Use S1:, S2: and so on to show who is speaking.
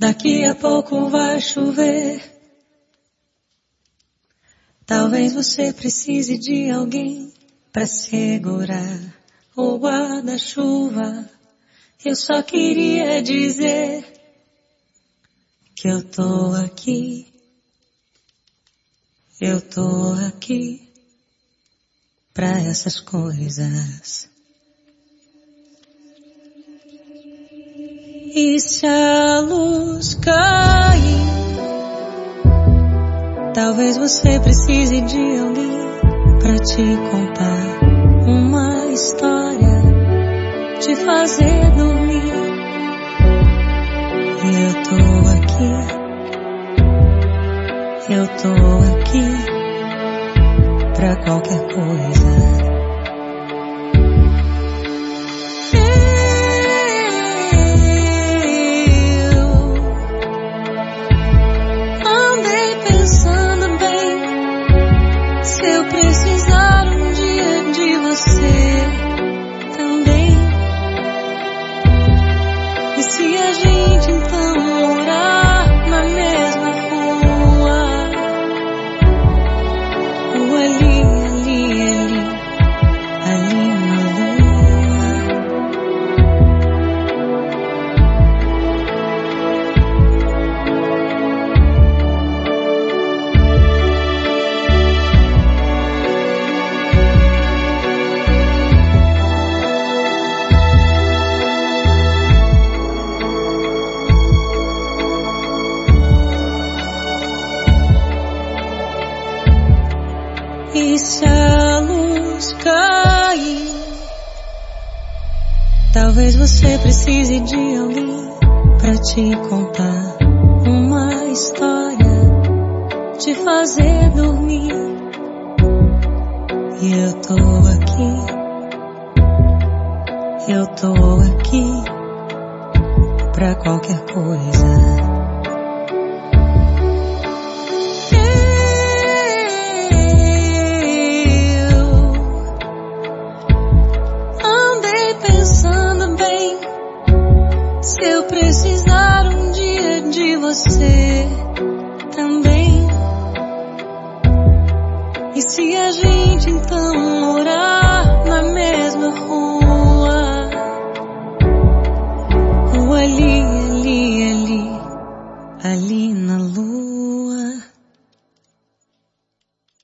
S1: Daqui a pouco vai chover. Talvez você precise de alguém pra segurar o guarda-chuva. Eu só queria dizer que eu tô aqui. Eu tô aqui pra essas coisas. E se a luz cair, talvez você precise de alguém pra te contar uma história, te fazer dormir. E eu tô aqui pra qualquer coisa. Eu precisar um dia de você também. E se a gente então morar na mesma rua, ou ali na lua. E se a luz cair, talvez você precise de alguém pra te contar uma história, te fazer dormir. E eu tô aqui pra qualquer coisa. Se eu precisar um dia de você também. E se a gente então morar na mesma rua, ou ali